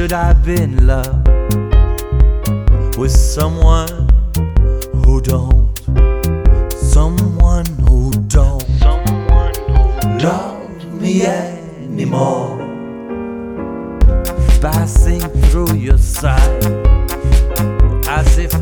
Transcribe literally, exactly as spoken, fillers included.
Should I be in love with someone who don't? Someone who don't Someone who love me anymore. Passing through your side as if